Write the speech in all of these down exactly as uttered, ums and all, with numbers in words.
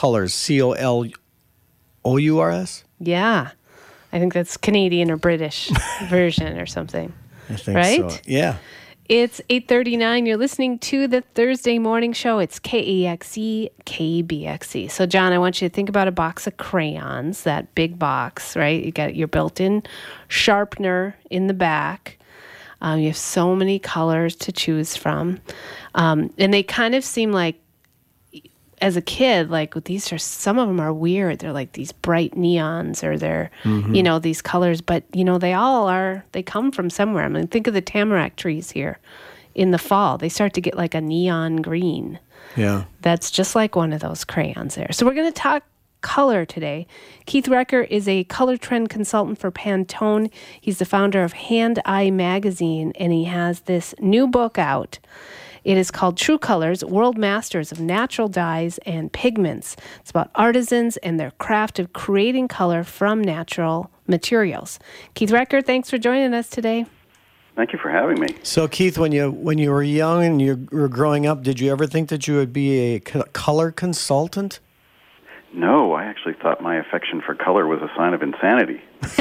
Colors, C O L O U R S? Yeah. I think that's Canadian or British version or something. I think right? so. Yeah. It's eight thirty-nine. You're listening to the Thursday Morning Show. It's K E X E, K B X E. So, John, I want you to think about a box of crayons, that big box, right? You got your built-in sharpener in the back. Um, you have so many colors to choose from. Um, and they kind of seem like, as a kid, like these are, some of them are weird. They're like these bright neons or they're, mm-hmm. you know, these colors. But, you know, they all are, they come from somewhere. I mean, think of the tamarack trees here in the fall. They start to get like a neon green. Yeah. That's just like one of those crayons there. So we're going to talk color today. Keith Recker is a color trend consultant for Pantone. He's the founder of Hand Eye Magazine, and he has this new book out. It is called True Colors, World Masters of Natural Dyes and Pigments. It's about artisans and their craft of creating color from natural materials. Keith Recker, thanks for joining us today. Thank you for having me. So, Keith, when you when you were young and you were growing up, did you ever think that you would be a co- color consultant? No, I actually thought my affection for color was a sign of insanity.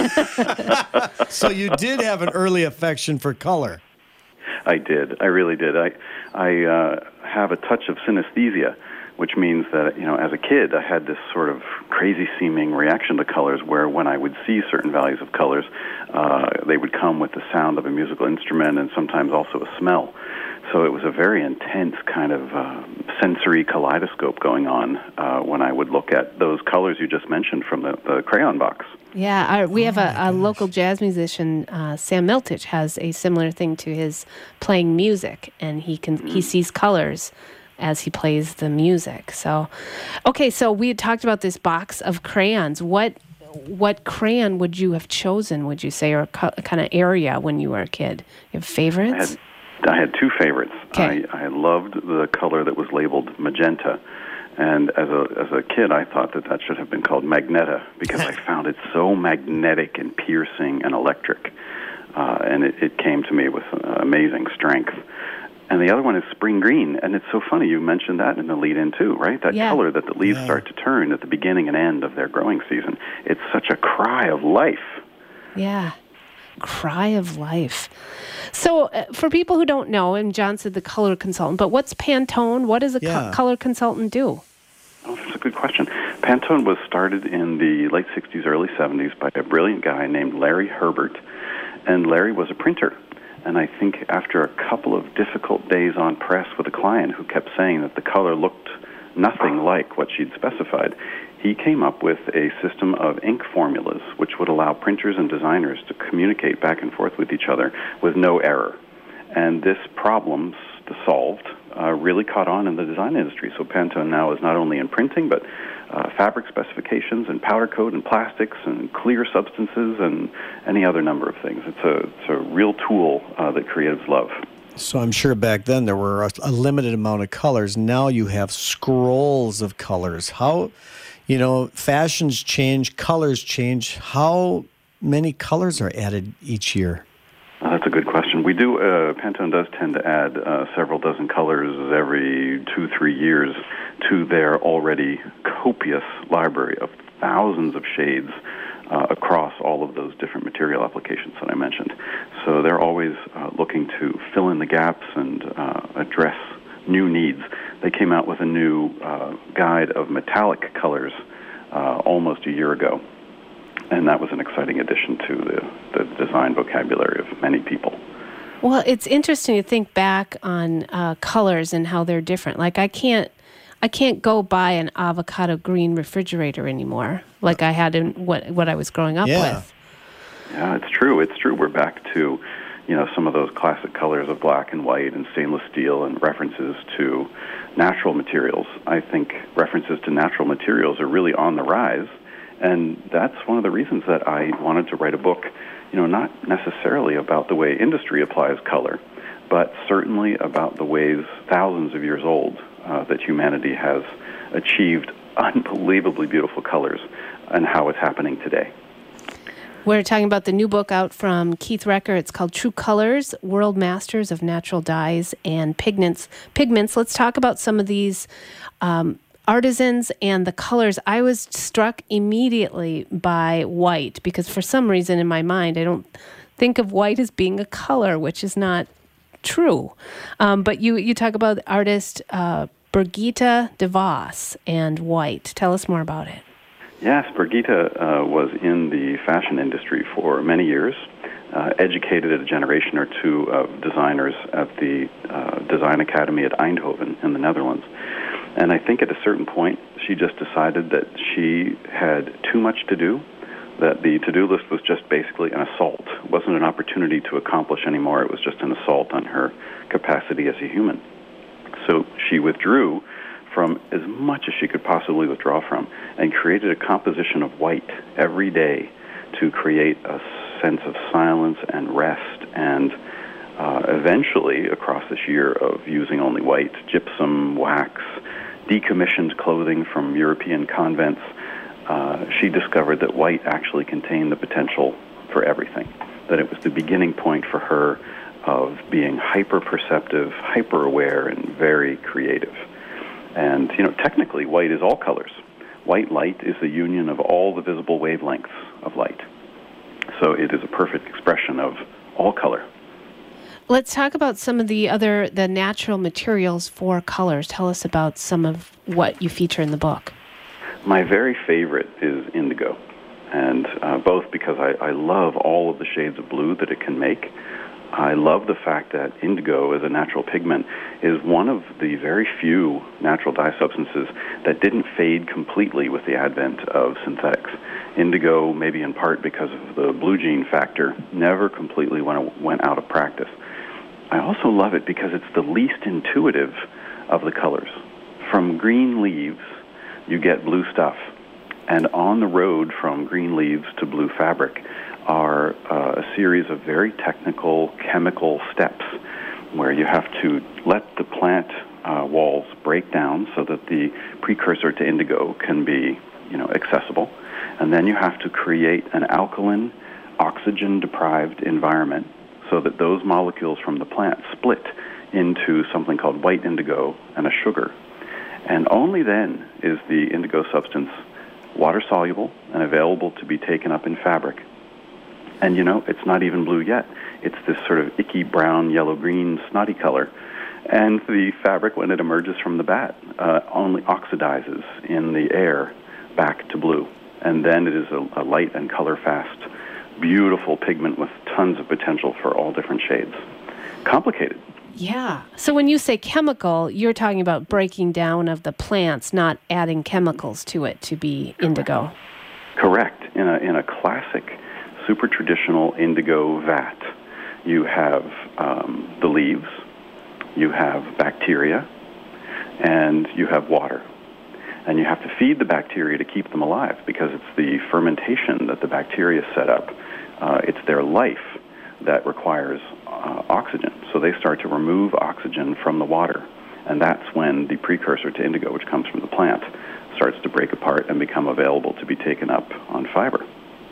So you did have an early affection for color. I did. I really did. I I uh, have a touch of synesthesia, which means that, you know, as a kid, I had this sort of crazy-seeming reaction to colors where when I would see certain values of colors, uh, they would come with the sound of a musical instrument and sometimes also a smell. So it was a very intense kind of uh, sensory kaleidoscope going on uh, when I would look at those colors you just mentioned from the, the crayon box. Yeah, our, we have oh a, a local jazz musician, uh, Sam Miltich, has a similar thing to his playing music, and he can mm-hmm. he sees colors as he plays the music. So, okay, so we had talked about this box of crayons. What what crayon would you have chosen, would you say, or co- kind of area when you were a kid? You have favorites? I had, I had two favorites. Okay. I, I loved the color that was labeled magenta. And as a as a kid, I thought that that should have been called Magneta because I found it so magnetic and piercing and electric. Uh, and it, it came to me with uh, amazing strength. And the other one is spring green. And it's so funny, you mentioned that in the lead-in too, right? That yeah. color that the leaves Yeah. start to turn at the beginning and end of their growing season. It's such a cry of life. Yeah. Cry of life. So uh, for people who don't know, and John said the color consultant, but what's Pantone? What does a Yeah. co- color consultant do? Oh, that's a good question. Pantone was started in the late sixties, early seventies by a brilliant guy named Larry Herbert. And Larry was a printer. And I think after a couple of difficult days on press with a client who kept saying that the color looked nothing like what she'd specified, he came up with a system of ink formulas which would allow printers and designers to communicate back and forth with each other with no error. And this problem solved uh, really caught on in the design industry. So Pantone now is not only in printing, but uh, fabric specifications and powder coat and plastics and clear substances and any other number of things. It's a, it's a real tool uh, that creatives love. So I'm sure back then there were a, a limited amount of colors. Now you have scrolls of colors. How, you know, fashions change, colors change. How many colors are added each year? Uh, that's a good question. We do, uh, Pantone does tend to add uh, several dozen colors every two, three years to their already copious library of thousands of shades uh, across all of those different material applications that I mentioned. So they're always uh, looking to fill in the gaps and uh, address new needs. They came out with a new uh, guide of metallic colors uh, almost a year ago. And that was an exciting addition to the, the design vocabulary of many people. Well, it's interesting to think back on uh, colors and how they're different. Like I can't, I can't go buy an avocado green refrigerator anymore, like I had in what what I was growing up Yeah. with. Yeah, it's true. It's true. We're back to, you know, some of those classic colors of black and white and stainless steel and references to natural materials. I think references to natural materials are really on the rise. And that's one of the reasons that I wanted to write a book, you know, not necessarily about the way industry applies color, but certainly about the ways thousands of years old uh, that humanity has achieved unbelievably beautiful colors and how it's happening today. We're talking about the new book out from Keith Recker. It's called True Colors, World Masters of Natural Dyes and Pigments. Pigments. Let's talk about some of these um, artisans and the colors, I was struck immediately by white because for some reason in my mind, I don't think of white as being a color, which is not true. Um, but you, you talk about the artist uh, Birgitta de Vos and white. Tell us more about it. Yes, Birgitta uh, was in the fashion industry for many years, uh, educated a generation or two of designers at the uh, Design Academy at Eindhoven in the Netherlands. And I think at a certain point, she just decided that she had too much to do, that the to-do list was just basically an assault. It wasn't an opportunity to accomplish anymore. It was just an assault on her capacity as a human. So she withdrew from as much as she could possibly withdraw from and created a composition of white every day to create a sense of silence and rest. And uh, eventually, across this year of using only white, gypsum, wax, decommissioned clothing from European convents, uh, she discovered that white actually contained the potential for everything, that it was the beginning point for her of being hyper-perceptive, hyper-aware, and very creative. And, you know, technically, white is all colors. White light is the union of all the visible wavelengths of light. So it is a perfect expression of all color. Let's talk about some of the other, the natural materials for colors. Tell us about some of what you feature in the book. My very favorite is indigo, and uh, both because I, I love all of the shades of blue that it can make. I love the fact that indigo as a natural pigment is one of the very few natural dye substances that didn't fade completely with the advent of synthetics. Indigo, maybe in part because of the blue gene factor, never completely went, went out of practice. I also love it because it's the least intuitive of the colors. From green leaves, you get blue stuff. And on the road from green leaves to blue fabric are uh, a series of very technical chemical steps where you have to let the plant uh, walls break down so that the precursor to indigo can be, you know, accessible. And then you have to create an alkaline, oxygen-deprived environment so that those molecules from the plant split into something called white indigo and a sugar. And only then is the indigo substance water-soluble and available to be taken up in fabric. And, you know, it's not even blue yet. It's this sort of icky brown, yellow-green, snotty color. And the fabric, when it emerges from the vat, uh, only oxidizes in the air back to blue. And then it is a, a light and color-fast, beautiful pigment with tons of potential for all different shades. Complicated. Yeah. So when you say chemical, you're talking about breaking down of the plants, not adding chemicals to it to be indigo. Correct. In a, in a classic, super traditional indigo vat, you have um, the leaves, you have bacteria, and you have water. And you have to feed the bacteria to keep them alive because it's the fermentation that the bacteria set up. Uh, it's their life that requires uh, oxygen. So they start to remove oxygen from the water. And that's when the precursor to indigo, which comes from the plant, starts to break apart and become available to be taken up on fiber.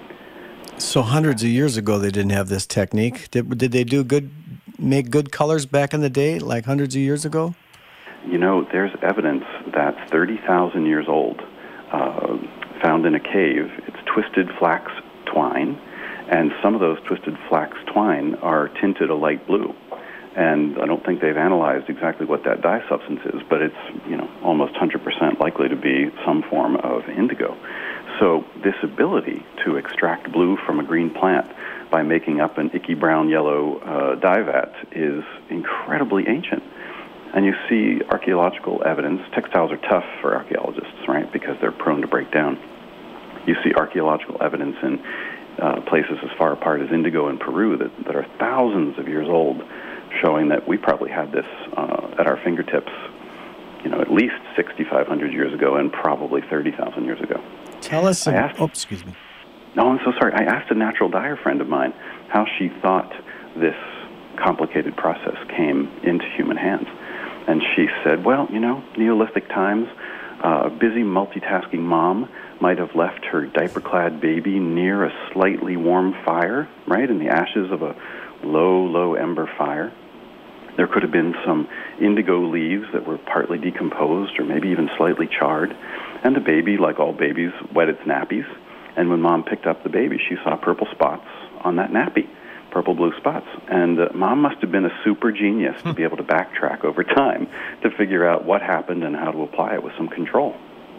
So hundreds of years ago, they didn't have this technique. Did, did they do good, make good colors back in the day, like hundreds of years ago? You know, there's evidence that's thirty thousand years old, uh, found in a cave. It's twisted flax twine, and some of those twisted flax twine are tinted a light blue. And I don't think they've analyzed exactly what that dye substance is, but it's, you know, almost one hundred percent likely to be some form of indigo. So this ability to extract blue from a green plant by making up an icky brown yellow uh, dye vat is incredibly ancient. And you see archaeological evidence. Textiles are tough for archaeologists, right, because they're prone to break down. You see archaeological evidence in uh, places as far apart as Indigo in Peru that, that are thousands of years old, showing that we probably had this uh, at our fingertips, you know, at least sixty-five hundred years ago and probably thirty thousand years ago. Tell us. I A, asked, oh, excuse me. No, I'm so sorry. I asked a natural dyer friend of mine how she thought this complicated process came into human hands. And she said, well, you know, Neolithic times, uh, a busy multitasking mom might have left her diaper-clad baby near a slightly warm fire, right, in the ashes of a low, low ember fire. There could have been some indigo leaves that were partly decomposed or maybe even slightly charred. And the baby, like all babies, wet its nappies. And when Mom picked up the baby, she saw purple spots on that nappy, purple-blue spots. And uh, Mom must have been a super genius to be able to backtrack over time to figure out what happened and how to apply it with some control.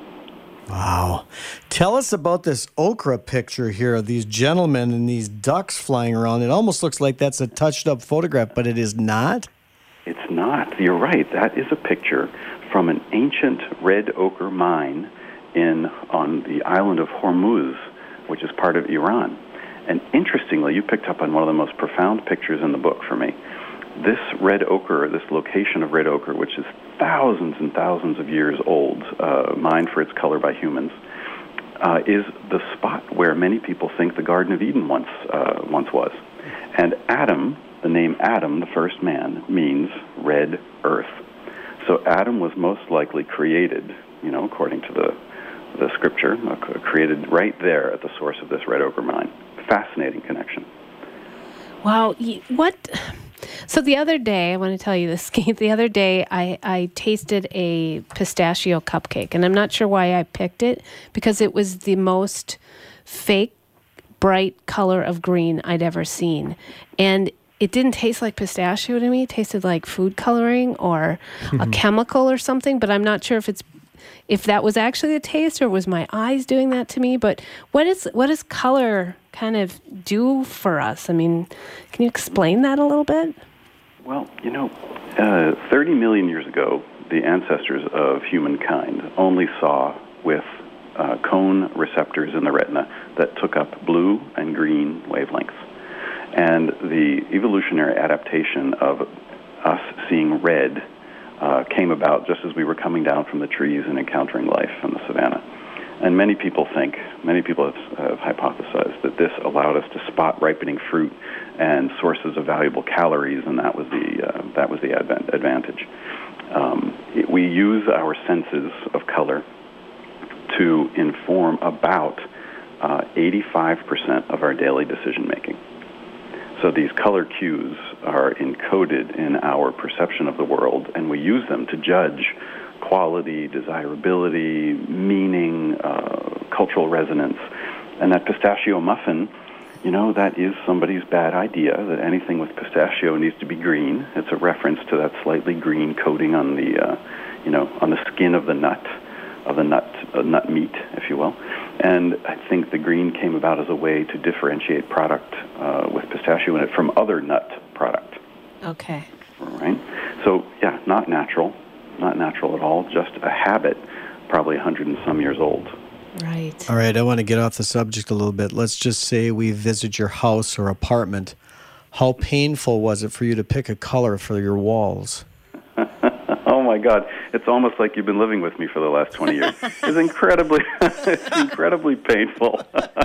Wow. Tell us about this okra picture here of these gentlemen and these ducks flying around. It almost looks like that's a touched-up photograph, but it is not? It's not. You're right. That is a picture from an ancient red ochre mine in on the island of Hormuz, which is part of Iran. And interestingly, you picked up on one of the most profound pictures in the book for me. This red ochre, this location of red ochre, which is thousands and thousands of years old, uh, mined for its color by humans, uh, is the spot where many people think the Garden of Eden once uh, once was. And Adam, the name Adam, the first man, means red earth. So Adam was most likely created, you know, according to the the scripture, uh, created right there at the source of this red ochre mine. Fascinating connection. Wow. What? So the other day, I want to tell you this, Keith. The other day, I, I tasted a pistachio cupcake, and I'm not sure why I picked it, because it was the most fake, bright color of green I'd ever seen. And it didn't taste like pistachio to me. It tasted like food coloring or a chemical or something, but I'm not sure if it's if that was actually the taste or was my eyes doing that to me. But what is what does color kind of do for us? I mean, can you explain that a little bit? Well, you know, uh, thirty million years ago, the ancestors of humankind only saw with uh, cone receptors in the retina that took up blue and green wavelengths. And the evolutionary adaptation of us seeing red uh, came about just as we were coming down from the trees and encountering life in the savannah. And many people think, many people have, have hypothesized that this allowed us to spot ripening fruit and sources of valuable calories, and that was the uh, that was the advent, advantage. Um, it, we use our senses of color to inform about uh, eighty-five percent of our daily decision making. So these color cues are encoded in our perception of the world, and we use them to judge quality, desirability, meaning, uh, cultural resonance. And that pistachio muffin, you know, that is somebody's bad idea, that anything with pistachio needs to be green. It's a reference to that slightly green coating on the, uh, you know, on the skin of the nut, of the nut, uh, nut meat, if you will. And I think the green came about as a way to differentiate product uh, with pistachio in it from other nut product. Okay. Right? So, yeah, not natural. Not natural at all, just a habit, probably a hundred and some years old. Right. All right, I want to get off the subject a little bit. Let's just say we visit your house or apartment. How painful was it for you to pick a color for your walls? Oh my God! It's almost like you've been living with me for the last twenty years. It's incredibly, it's incredibly painful.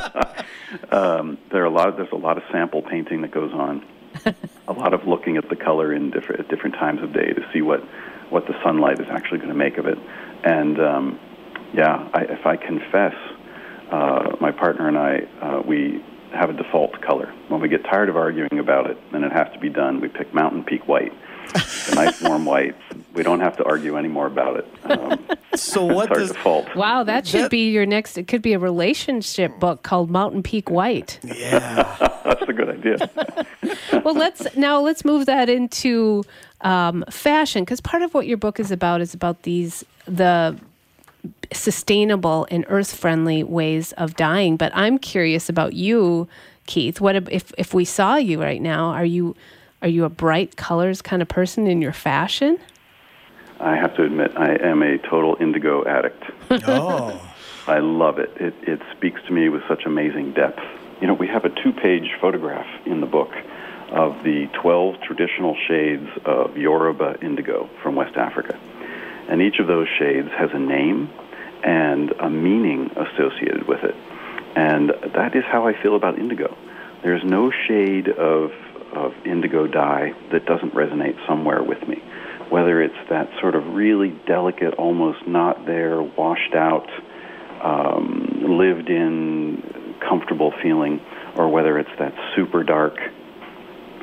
um, there are a lot. Of, there's a lot of sample painting that goes on. A lot of looking at the color in different at different times of day to see what. what the sunlight is actually going to make of it. And, um, yeah, I, if I confess, uh, my partner and I, uh, we have a default color. When we get tired of arguing about it and it has to be done, we pick Mountain Peak White. It's a nice warm white. We don't have to argue anymore about it. Um, so what it's our does... default. Wow, that should that... be your next... It could be a relationship book called Mountain Peak White. Yeah. That's a good idea. Well, let's now let's move that into um, fashion, because part of what your book is about is about these the sustainable and earth-friendly ways of dyeing. But I'm curious about you, Keith. What if if we saw you right now? Are you are you a bright colors kind of person in your fashion? I have to admit, I am a total indigo addict. Oh. I love it. It it speaks to me with such amazing depth. You know, we have a two-page photograph in the book of the twelve traditional shades of Yoruba indigo from West Africa. And each of those shades has a name and a meaning associated with it. And that is how I feel about indigo. There's no shade of, of indigo dye that doesn't resonate somewhere with me. Whether it's that sort of really delicate, almost not there, washed out, um, lived in, comfortable feeling, or whether it's that super dark, uh,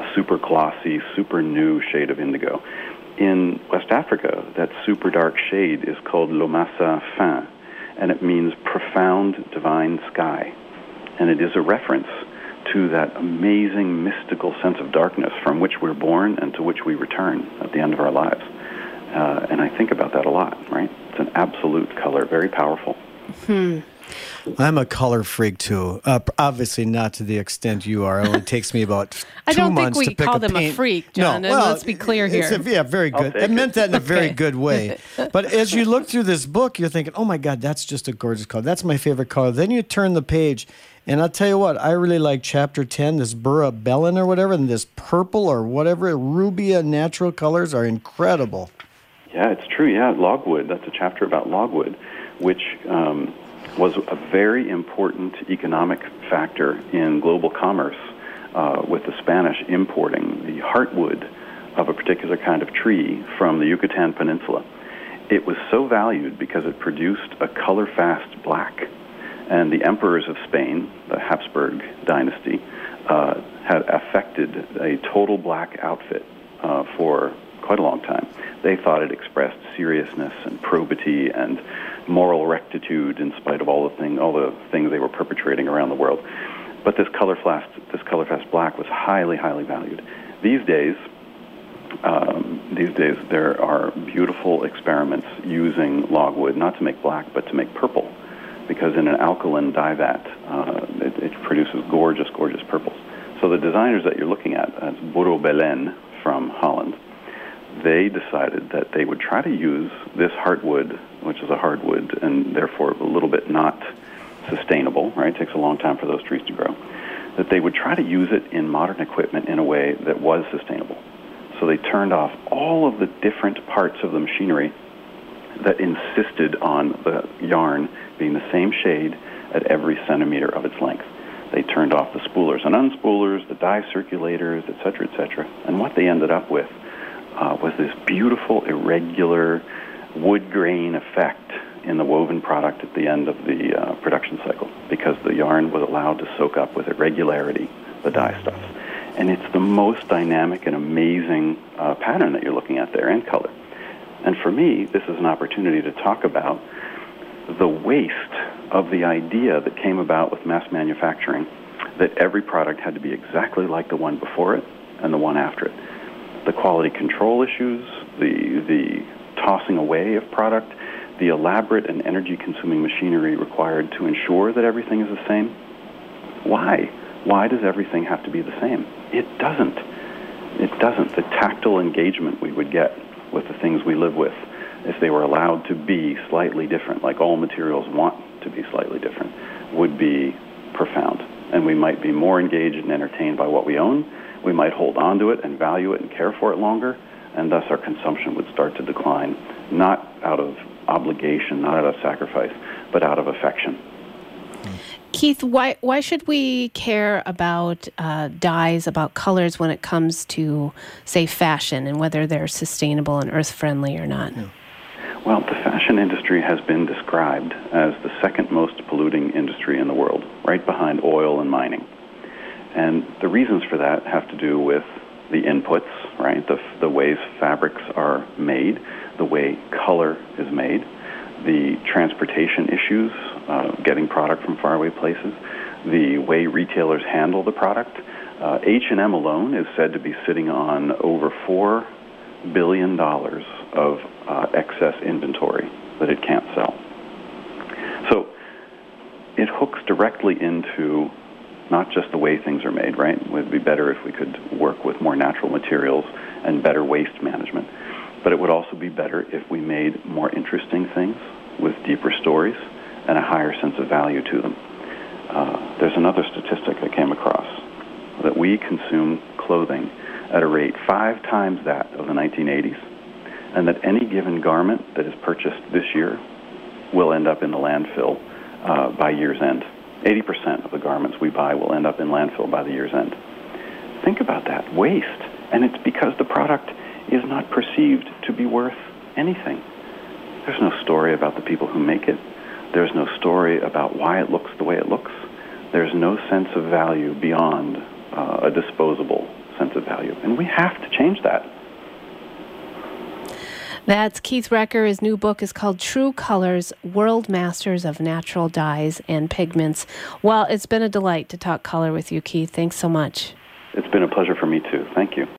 super glossy, super new shade of indigo. In West Africa, that super dark shade is called l'omassa fin, and it means profound divine sky. And it is a reference to that amazing mystical sense of darkness from which we're born and to which we return at the end of our lives. Uh, and I think about that a lot, right? It's an absolute color, very powerful. Hmm. I'm a color freak too. Uh, obviously, not to the extent you are. It only takes me about two I don't think months we to pick call a them paint. a freak, John. No, and well, let's be clear it's here. A, yeah, very good. I take meant it. that in a very Okay. good way. But as you look through this book, you're thinking, "Oh my God, that's just a gorgeous color. That's my favorite color." Then you turn the page, and I'll tell you what, I really like chapter ten, this Burra Bellin or whatever, and this purple or whatever, rubia natural colors are incredible. Yeah, it's true. Yeah, logwood. That's a chapter about logwood, which um, was a very important economic factor in global commerce, uh, with the Spanish importing the heartwood of a particular kind of tree from the Yucatan Peninsula. It was so valued because it produced a color-fast black. And the emperors of Spain, the Habsburg dynasty, uh, had affected a total black outfit uh, for quite a long time. They thought it expressed seriousness and probity and moral rectitude in spite of all the thing, all the things they were perpetrating around the world. But this color fast, this color fast black was highly, highly valued. These days, um, these days there are beautiful experiments using logwood not to make black but to make purple, because in an alkaline dye vat, uh, it, it produces gorgeous, gorgeous purples. So the designers that you're looking at, that's Burra Bellin from Holland, they decided that they would try to use this heartwood, which is a hardwood and therefore a little bit not sustainable, right? It takes a long time for those trees to grow. That they would try to use it in modern equipment in a way that was sustainable. So they turned off all of the different parts of the machinery that insisted on the yarn being the same shade at every centimeter of its length. They turned off the spoolers and unspoolers, the dye circulators, et cetera, et cetera. And what they ended up with uh, was this beautiful, irregular wood grain effect in the woven product at the end of the uh, production cycle, because the yarn was allowed to soak up with irregularity the dye stuff. And it's the most dynamic and amazing uh, pattern that you're looking at there, and color. And for me, this is an opportunity to talk about the waste of the idea that came about with mass manufacturing, that every product had to be exactly like the one before it and the one after it. The quality control issues, the the tossing away of product, the elaborate and energy-consuming machinery required to ensure that everything is the same. Why? Why does everything have to be the same? It doesn't. It doesn't. The tactile engagement we would get with the things we live with, if they were allowed to be slightly different, like all materials want to be slightly different, would be profound. And we might be more engaged and entertained by what we own. We might hold on to it and value it and care for it longer, and thus our consumption would start to decline, not out of obligation, not out of sacrifice, but out of affection. Keith, why why should we care about uh, dyes, about colors when it comes to, say, fashion, and whether they're sustainable and earth-friendly or not? Yeah. Well, the fashion industry has been described as the second most polluting industry in the world, right behind oil and mining. And the reasons for that have to do with the inputs, right? The, the ways fabrics are made, the way color is made, the transportation issues, uh, getting product from faraway places, the way retailers handle the product. Uh, H and M alone is said to be sitting on over four billion dollars of uh, excess inventory that it can't sell. So it hooks directly into not just the way things are made, right? It would be better if we could work with more natural materials and better waste management. But it would also be better if we made more interesting things with deeper stories and a higher sense of value to them. Uh, there's another statistic I came across, that we consume clothing at a rate five times that of the nineteen eighties, and that any given garment that is purchased this year will end up in the landfill uh, by year's end. eighty percent of the garments we buy will end up in landfill by the year's end. Think about that, waste. And it's because the product is not perceived to be worth anything. There's no story about the people who make it. There's no story about why it looks the way it looks. There's no sense of value beyond uh, a disposable sense of value. And we have to change that. That's Keith Recker. His new book is called True Colors, World Masters of Natural Dyes and Pigments. Well, it's been a delight to talk color with you, Keith. Thanks so much. It's been a pleasure for me, too. Thank you.